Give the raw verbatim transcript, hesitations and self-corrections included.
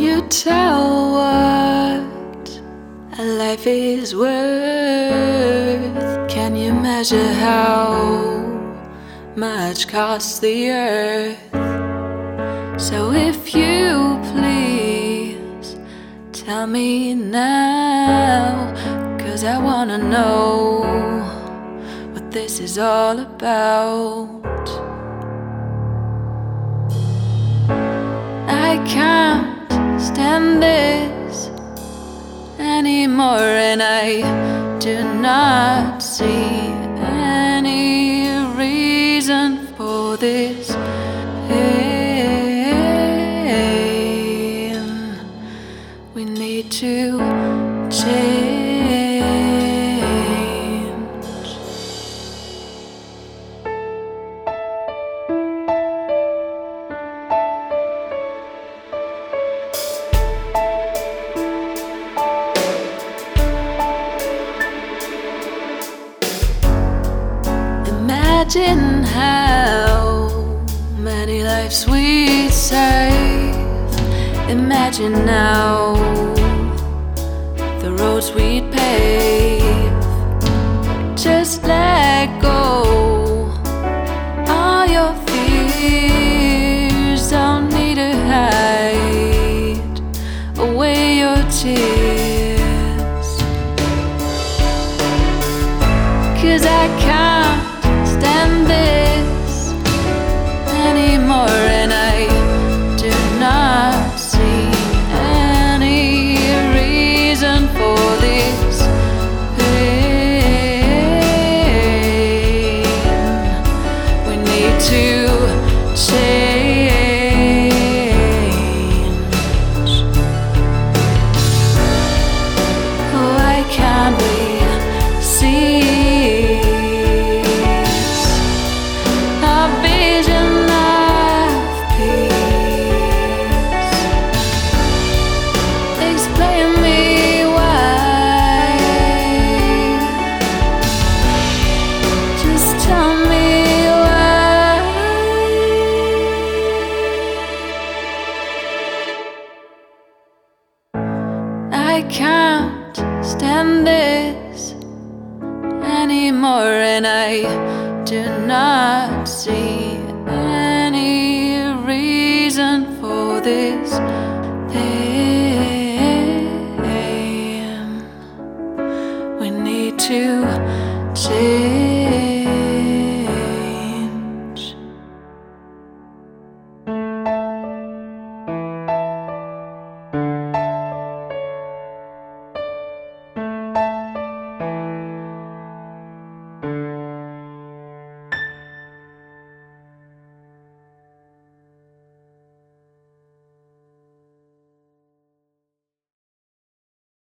you tell what a life is worth? Can you measure how much costs the earth? So if you please, tell me now, 'cause I wanna know what this is all about. I can't stand this anymore, and I do not see any reason for this pain. We need to change. Imagine how many lives we save. Imagine now the roads we'd pave. Just let go all your fears. Don't need to hide away your tears, 'cause I can't stand this anymore, and I do not see any reason for this pain. We need to change. Why can't we see I can't stand this anymore, and I do not see